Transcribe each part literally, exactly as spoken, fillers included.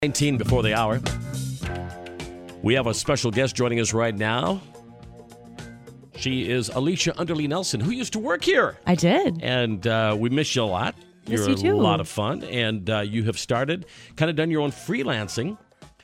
nineteen before the hour. We have a special guest joining us right now. She is Alicia Underly Nelson, who used to work here. I did. And uh, we miss you a lot. Miss You're you too. a lot of fun. And uh, you have started, kind of done your own freelancing.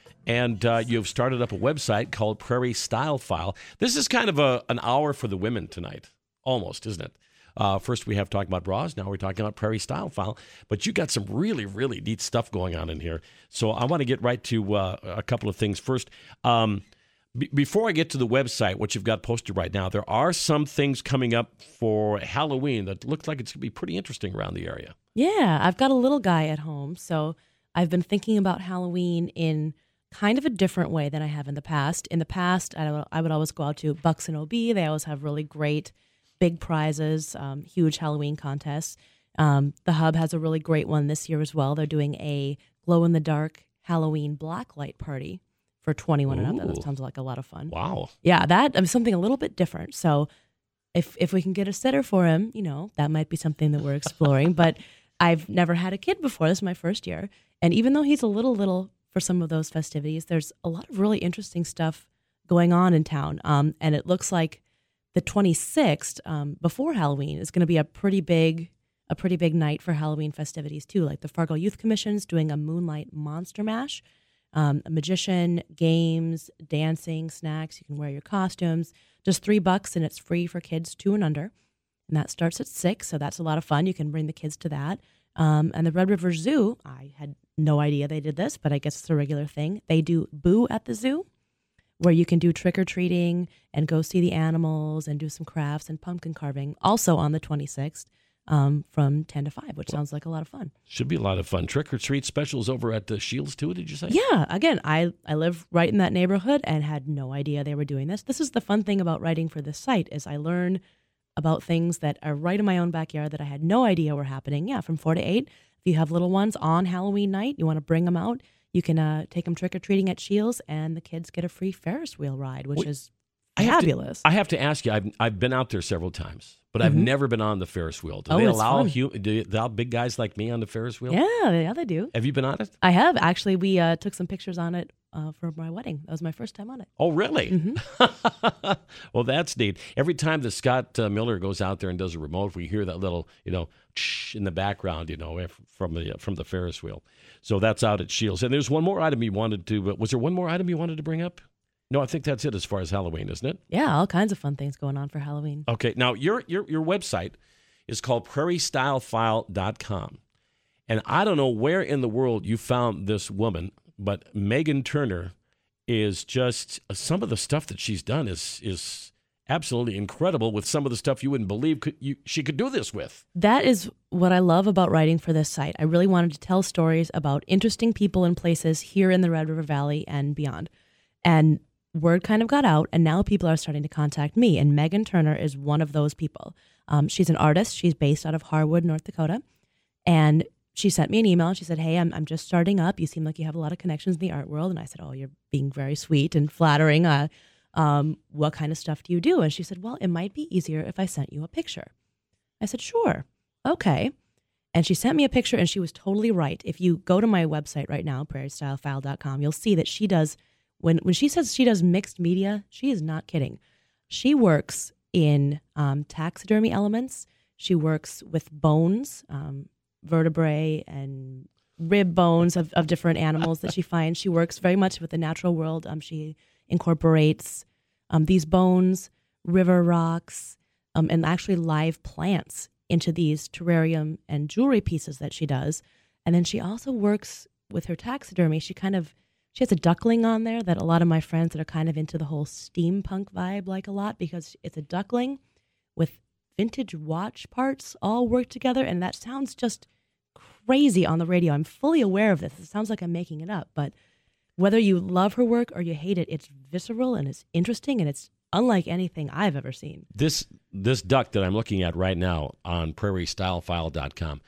And uh, you've started up a website called Prairie Style File. This is kind of a an hour for the women tonight. Almost, isn't it? Uh, first we have talking about bras. Now we're talking about Prairie Style File. But you got some really, really neat stuff going on in here. So I want to get right to uh, a couple of things. First, um, b- before I get to the website, what you've got posted right now, there are some things coming up for Halloween that looks like it's going to be pretty interesting around the area. Yeah, I've got a little guy at home. So I've been thinking about Halloween in kind of a different way than I have in the past. In the past, I would, I would always go out to Bucks and O B. They always have really great big prizes, um, huge Halloween contests. Um, the Hub has a really great one this year as well. They're doing a glow-in-the-dark Halloween blacklight party for twenty-one and up. That sounds like a lot of fun. Wow. Yeah, that um, something a little bit different. So if if we can get a sitter for him, you know, that might be something that we're exploring. But I've never had a kid before. This is my first year. And even though he's a little little for some of those festivities, there's a lot of really interesting stuff going on in town. Um, and it looks like the twenty-sixth, um, before Halloween, is going to be a pretty big, a pretty big night for Halloween festivities too. Like the Fargo Youth Commission's doing a Moonlight Monster Mash, um, a magician, games, dancing, snacks. You can wear your costumes. Just three bucks, and it's free for kids two and under. And that starts at six, so that's a lot of fun. You can bring the kids to that. Um, and the Red River Zoo, I had no idea they did this, but I guess it's a regular thing. They do Boo at the Zoo, where you can do trick-or-treating and go see the animals and do some crafts and pumpkin carving, also on the twenty-sixth um, from ten to five, which sounds like a lot of fun. Should be a lot of fun. Trick-or-treat specials over at the Shields, too, did you say? Yeah. Again, I, I live right in that neighborhood and had no idea they were doing this. This is the fun thing about writing for this site is I learn about things that are right in my own backyard that I had no idea were happening. Yeah, from four to eight. If you have little ones on Halloween night, you want to bring them out, you can uh, take them trick-or-treating at Shields, and the kids get a free Ferris wheel ride, which Wait, is I fabulous. To, I have to ask you, I've, I've been out there several times, but mm-hmm. I've never been on the Ferris wheel. Do oh, they it's allow fun. hu- do they allow big guys like me on the Ferris wheel? Yeah, yeah, they do. Have you been on it? I have. Actually, we uh, took some pictures on it uh, for my wedding. That was my first time on it. Oh, really? Mm-hmm. Well, that's neat. Every time that Scott uh, Miller goes out there and does a remote, we hear that little, you know, shh in the background, you know, from the from the Ferris wheel. So that's out at Shields. And there's one more item you wanted to, uh, was there one more item you wanted to bring up? No, I think that's it as far as Halloween, isn't it? Yeah, all kinds of fun things going on for Halloween. Okay, now your your your website is called prairie style file dot com. And I don't know where in the world you found this woman, but Megan Turner is just, some of the stuff that she's done is is absolutely incredible with some of the stuff you wouldn't believe could, you, she could do this with. That is what I love about writing for this site. I really wanted to tell stories about interesting people and places here in the Red River Valley and beyond. And word kind of got out, and now people are starting to contact me, and Megan Turner is one of those people. Um, she's an artist. She's based out of Harwood, North Dakota, and she sent me an email. She said, hey, I'm I'm just starting up. You seem like you have a lot of connections in the art world. And I said, oh, you're being very sweet and flattering. Uh, um, what kind of stuff do you do? And she said, well, it might be easier if I sent you a picture. I said, sure. Okay. And she sent me a picture, and she was totally right. If you go to my website right now, prairie style file dot com, you'll see that she does, when, when she says she does mixed media, she is not kidding. She works in um, taxidermy elements. She works with bones, um, vertebrae and rib bones of, of different animals that she finds. She works very much with the natural world. Um, she incorporates um, these bones, river rocks, um, and actually live plants into these terrarium and jewelry pieces that she does. And then she also works with her taxidermy. She kind of, she has a duckling on there that a lot of my friends that are kind of into the whole steampunk vibe like a lot, because it's a duckling with vintage watch parts all work together, and that sounds just crazy on the radio. I'm fully aware of this. It sounds like I'm making it up, but whether you love her work or you hate it, it's visceral and it's interesting and it's unlike anything I've ever seen. This this duck that I'm looking at right now on prairie style file dot com,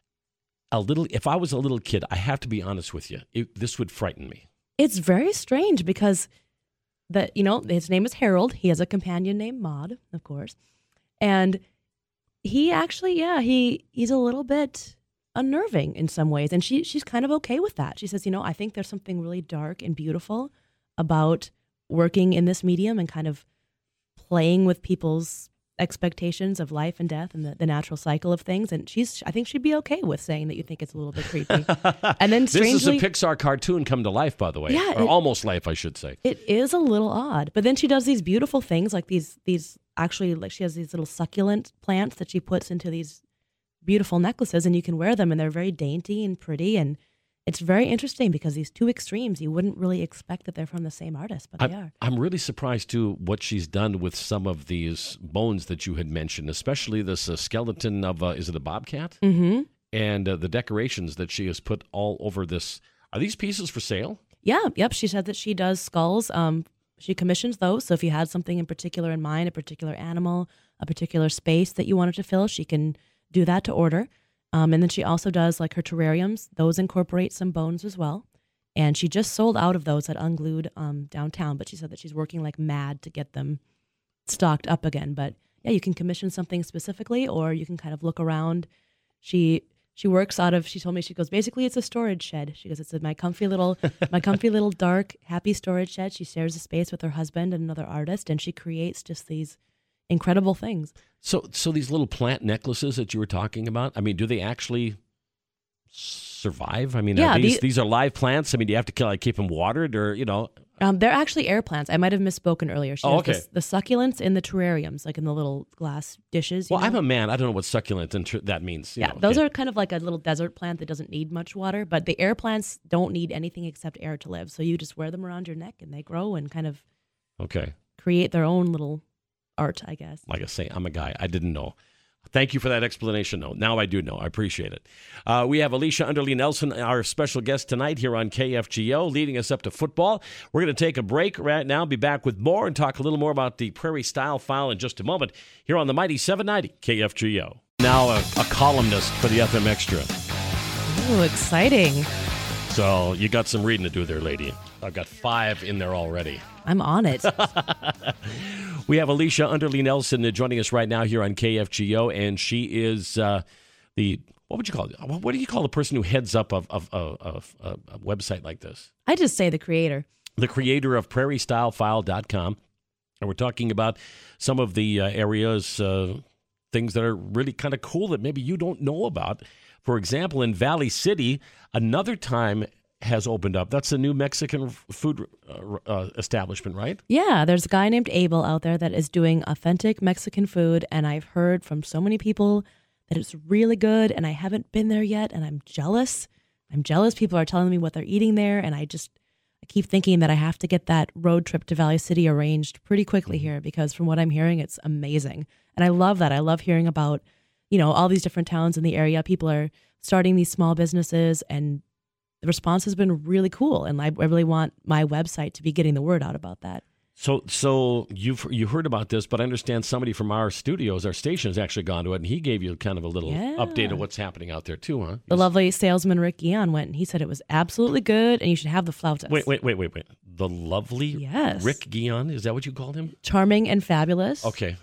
a little. If I was a little kid, I have to be honest with you, it, this would frighten me. It's very strange because that you know his name is Harold. He has a companion named Maud, of course. And he actually, yeah, he he's a little bit unnerving in some ways. And she she's kind of okay with that. She says, you know, I think there's something really dark and beautiful about working in this medium and kind of playing with people's expectations of life and death and the, the natural cycle of things. And she's, I think she'd be okay with saying that you think it's a little bit creepy. And then strangely, this is a Pixar cartoon come to life, by the way. Yeah, or it, almost life, I should say. It is a little odd. But then she does these beautiful things like these, these actually, like she has these little succulent plants that she puts into these beautiful necklaces, and you can wear them, and they're very dainty and pretty. And it's very interesting because these two extremes, you wouldn't really expect that they're from the same artist, but they I'm, are. I'm really surprised, too, what she's done with some of these bones that you had mentioned, especially this uh, skeleton of, uh, is it a bobcat? Mm-hmm. And uh, the decorations that she has put all over this. Are these pieces for sale? Yeah, yep. She said that she does skulls. Um, she commissions those. So if you had something in particular in mind, a particular animal, a particular space that you wanted to fill, she can do that to order. Um, and then she also does like her terrariums. Those incorporate some bones as well. And she just sold out of those at Unglued um, downtown. But she said that she's working like mad to get them stocked up again. But yeah, you can commission something specifically, or you can kind of look around. She she works out of. She told me, she goes, basically it's a storage shed. She goes, it's my comfy little my comfy little dark happy storage shed. She shares a space with her husband and another artist, and she creates just these incredible things. So, so these little plant necklaces that you were talking about, I mean, do they actually survive? I mean, yeah, are these the, these are live plants. I mean, do you have to like keep them watered, or you know? Um, they're actually air plants. I might have misspoken earlier. She oh, has okay. The, the succulents in the terrariums, like in the little glass dishes. You Well, know? I'm a man. I don't know what succulent and tr- that means. You yeah, know. those okay. are kind of like a little desert plant that doesn't need much water. But the air plants don't need anything except air to live. So you just wear them around your neck, and they grow and kind of okay create their own little art, I guess. Like I say, I'm a guy. I didn't know. Thank you for that explanation, though. Now I do know. I appreciate it. Uh, we have Alicia Underly Nelson, our special guest tonight here on K F G O, leading us up to football. We're going to take a break right now, be back with more, and talk a little more about the Prairie Style File in just a moment here on the mighty seven ninety K F G O. Now a, a columnist for the F M Extra. Oh, exciting. So you got some reading to do there, lady. I've got five in there already. I'm on it. We have Alicia Underly Nelson joining us right now here on K F G O, and she is uh, the, what would you call it? What do you call the person who heads up of, of, of, of, of a website like this? I just say the creator. The creator of prairie style file dot com. And we're talking about some of the uh, areas, uh, things that are really kind of cool that maybe you don't know about. For example, in Valley City, another time has opened up. That's a new Mexican food uh, uh, establishment, right? Yeah, there's a guy named Abel out there that is doing authentic Mexican food, and I've heard from so many people that it's really good, and I haven't been there yet, and I'm jealous. I'm jealous. People are telling me what they're eating there, and I just I keep thinking that I have to get that road trip to Valley City arranged pretty quickly here, because from what I'm hearing, it's amazing. And I love that. I love hearing about, you know, all these different towns in the area. People are starting these small businesses, and the response has been really cool, and I, I really want my website to be getting the word out about that. So, so you've you heard about this, but I understand somebody from our studios, our station, has actually gone to it, and he gave you kind of a little Yeah. update of what's happening out there too, huh? The lovely salesman Rick Guion went, and he said it was absolutely good, and you should have the flautas. Wait, wait, wait, wait, wait. The lovely Yes. Rick Guion, is that what you called him? Charming and fabulous. Okay.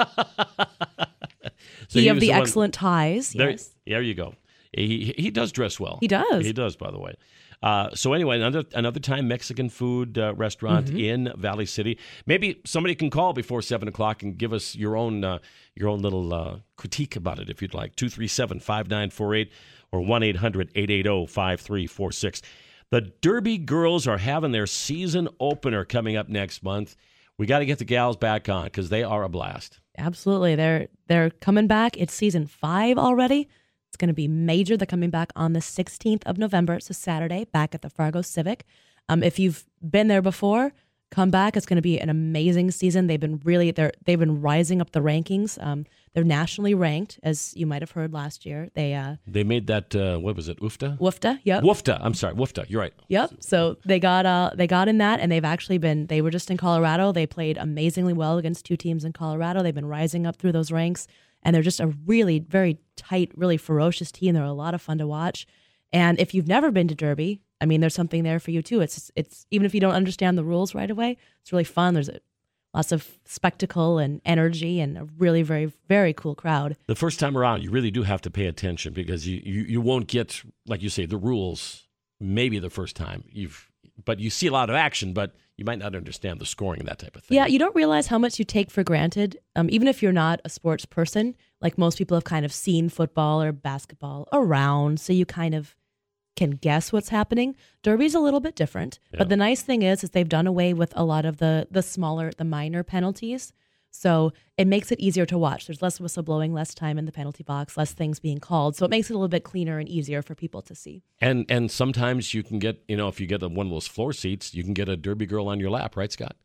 he, he of was the one- excellent ties. There, Yes. there you go. He he does dress well. He does. He does, by the way. Uh, so anyway, another another time Mexican food uh, restaurant Mm-hmm. in Valley City. Maybe somebody can call before seven o'clock and give us your own uh, your own little uh, critique about it if you'd like. two three seven, five nine four eight or one eight hundred, eight eight zero, five three four six. The Derby girls are having their season opener coming up next month. We got to get the gals back on because they are a blast. Absolutely. They're they're coming back. It's season five already. It's going to be major. They're coming back on the sixteenth of November. It's a Saturday, back at the Fargo Civic. Um, if you've been there before, come back. It's going to be an amazing season. They've been really they're they've been rising up the rankings. Um, they're nationally ranked, as you might have heard last year. They uh, They made that uh, what was it? U F T A? W F T A. Yep. W F T A. I'm sorry, W F T A. You're right. Yep. So they got uh they got in that, and they've actually been they were just in Colorado. They played amazingly well against two teams in Colorado. They've been rising up through those ranks, and they're just a really very tight, really ferocious team. They're a lot of fun to watch. And if you've never been to Derby, I mean, there's something there for you too. It's it's even if you don't understand the rules right away, it's really fun. There's a lots of spectacle and energy and a really, very, very cool crowd. The first time around, you really do have to pay attention because you, you, you won't get, like you say, the rules maybe the first time. You've, but you see a lot of action, but you might not understand the scoring and that type of thing. Yeah, you don't realize how much you take for granted. Um, even if you're not a sports person, like most people have kind of seen football or basketball around, so you kind of can guess what's happening. Derby's a little bit different, Yeah. but the nice thing is, is they've done away with a lot of the the smaller, the minor penalties. So it makes it easier to watch. There's less whistleblowing, less time in the penalty box, less things being called. So it makes it a little bit cleaner and easier for people to see. And and sometimes you can get, you know, if you get a, one of those floor seats, you can get a Derby girl on your lap, right, Scott?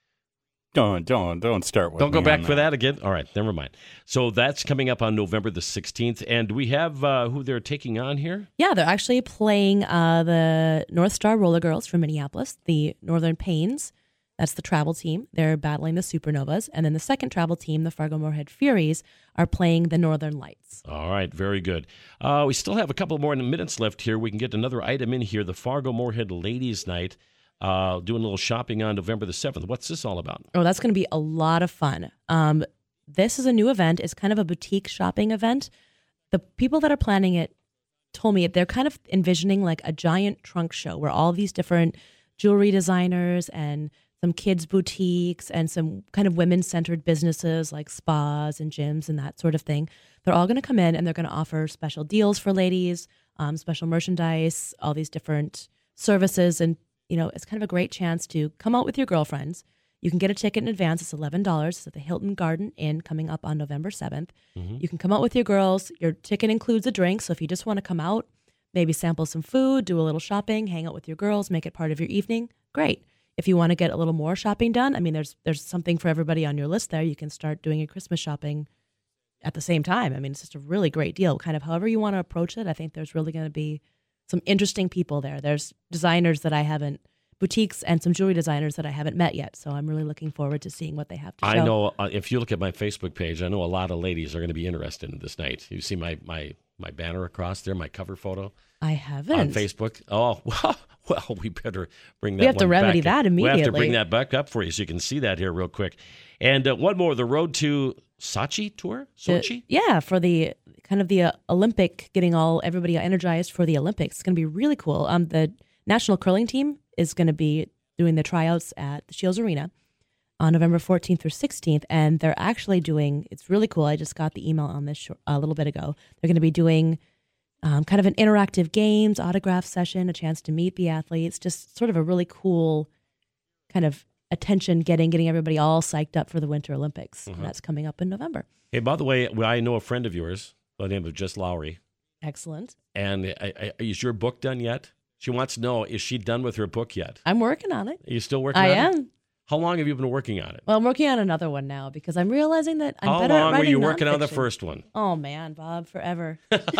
Don't don't don't start with. Don't go me back on for that again. All right, never mind. So that's coming up on November the sixteenth, and we have uh, who they're taking on here. Yeah, they're actually playing uh, the North Star Roller Girls from Minneapolis, the Northern Pains. That's the travel team. They're battling the Supernovas. And then the second travel team, the Fargo-Moorhead Furies, are playing the Northern Lights. All right, very good. Uh, we still have a couple more minutes left here. We can get another item in here, the Fargo-Moorhead Ladies Night, uh, doing a little shopping on November the seventh. What's this all about? Oh, that's going to be a lot of fun. Um, this is a new event. It's kind of a boutique shopping event. The people that are planning it told me they're kind of envisioning like a giant trunk show where all these different jewelry designers and some kids' boutiques and some kind of women-centered businesses like spas and gyms and that sort of thing. They're all going to come in and they're going to offer special deals for ladies, um, special merchandise, all these different services. And, you know, it's kind of a great chance to come out with your girlfriends. You can get a ticket in advance. It's eleven dollars. It's at the Hilton Garden Inn coming up on November seventh. Mm-hmm. You can come out with your girls. Your ticket includes a drink. So if you just want to come out, maybe sample some food, do a little shopping, hang out with your girls, make it part of your evening, great. If you want to get a little more shopping done, I mean, there's there's something for everybody on your list there. You can start doing your Christmas shopping at the same time. I mean, it's just a really great deal. Kind of however you want to approach it, I think there's really going to be some interesting people there. There's designers that I haven't, boutiques and some jewelry designers that I haven't met yet. So I'm really looking forward to seeing what they have to show. I know uh, if you look at my Facebook page, I know a lot of ladies are going to be interested in this night. You see my, my, my banner across there, my cover photo? I haven't. On Facebook. Oh, well, well, we better bring that We have to one remedy back. that We have to immediately. bring that back up for you so you can see that here real quick. And uh, one more, the Road to Sochi tour? The- Sochi? yeah, for the kind of the uh, Olympic, getting all everybody energized for the Olympics. It's going to be really cool. Um, the national curling team is going to be doing the tryouts at the Shields Arena on November fourteenth through sixteenth, and they're actually doing, it's really cool. I just got the email on this short, a little bit ago. They're going to be doing um, kind of an interactive games, autograph session, a chance to meet the athletes, just sort of a really cool kind of attention getting, getting everybody all psyched up for the Winter Olympics. Uh-huh. And that's coming up in November. Hey, by the way, well, I know a friend of yours by the name of Jess Lowry. Excellent. And I, I, is your book done yet? She wants to know, is she done with her book yet? I'm working on it. Are you still working I on it? am. How long have you been working on it? Well, I'm working on another one now because I'm realizing that I'm How better at long were writing you working on the nonfiction. first one? Oh man, Bob, forever.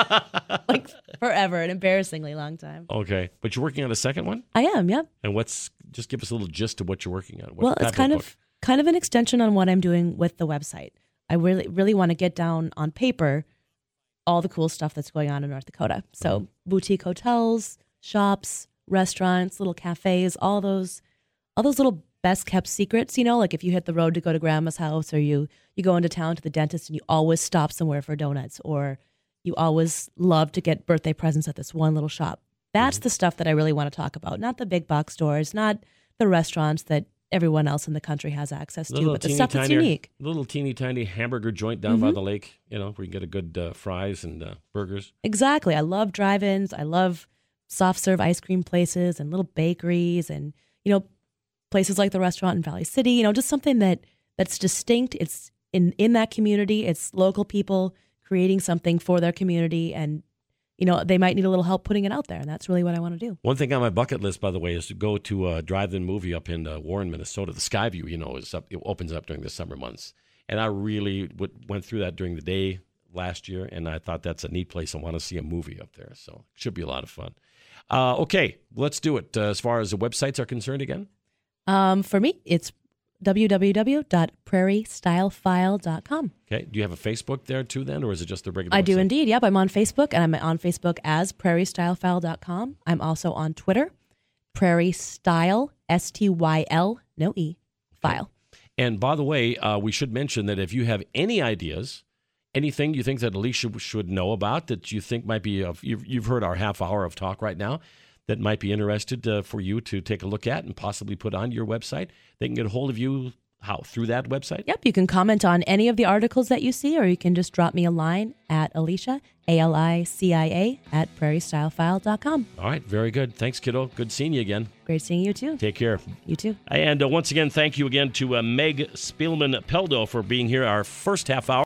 Like forever, an embarrassingly long time. Okay. But you're working on the second one? I am, yep. And what's, just give us a little gist of what you're working on. What Well, type it's kind book? of kind of an extension on what I'm doing with the website. I really really want to get down on paper all the cool stuff that's going on in North Dakota. So Mm-hmm. boutique hotels, shops, restaurants, little cafes, all those all those little best kept secrets, you know, like if you hit the road to go to grandma's house, or you you go into town to the dentist and you always stop somewhere for donuts, or you always love to get birthday presents at this one little shop. That's Mm-hmm. the stuff that I really want to talk about, not the big box stores, not the restaurants that everyone else in the country has access to, but the stuff that's tiny, unique. Little teeny tiny hamburger joint down by Mhm. the lake, you know, where you can get a good uh, fries and uh, burgers. Exactly. I love drive-ins. I love soft serve ice cream places and little bakeries and, you know, places like the restaurant in Valley City, you know, just something that that's distinct. It's in, in that community. It's local people creating something for their community, and, you know, they might need a little help putting it out there. And that's really what I want to do. One thing on my bucket list, by the way, is to go to a drive-in movie up in uh, Warren, Minnesota. The Skyview, you know, is up. It opens up during the summer months, and I really would, went through that during the day last year, and I thought that's a neat place. I want to see a movie up there, so it should be a lot of fun. Uh, okay, let's do it. Uh, as far as the websites are concerned, again. Um, for me, it's w w w dot prairie style file dot com. Okay, do you have a Facebook there too, then, or is it just the regular? I do website? indeed. Yep, I'm on Facebook, and I'm on Facebook as prairie style file dot com. I'm also on Twitter, Prairie Style, S T Y L, no E, file. And by the way, uh, we should mention that if you have any ideas, anything you think that Alicia should know about that you think might be, of, you've, you've heard our half hour of talk right now, that might be interested uh, for you to take a look at and possibly put on your website, they can get a hold of you. How? Through that website? Yep. You can comment on any of the articles that you see, or you can just drop me a line at Alicia, A L I C I A, at prairie style file dot com. All right. Very good. Thanks, kiddo. Good seeing you again. Great seeing you, too. Take care. You, too. And uh, once again, thank you again to uh, Meg Spielman-Peldo for being here our first half hour.